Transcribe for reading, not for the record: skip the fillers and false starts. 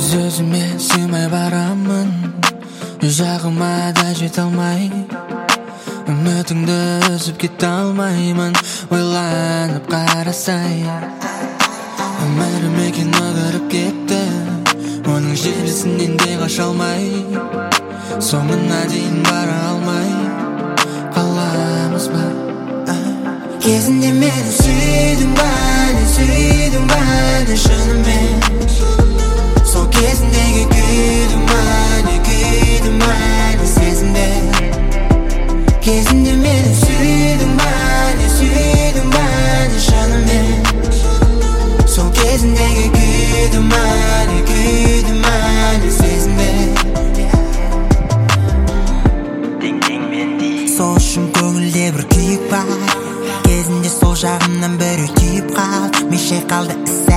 Өзіме сыймай барамын, жағыма да жете алмай, үмітіңді үзіп кете алмаймын. Ойланып қарасай, өмірім екен өкіріп кетті, оның желісінен де қаша алмай, соңына дейін бара алмай қаламыз ба? Кезінде мені сүйдің ба, не сүйдің ба, не шынымен? Сол кезіндегі күйдің ба, не сезімде? Кезінде мені сүйдің ба, не сүйдің ба, не шынымен? Сол кезіндегі күйдің ба, не сезімде? Сол үшін көңілде бір күйік бар, кезінде сол жағымнан бір түйіп қалды, меше қалды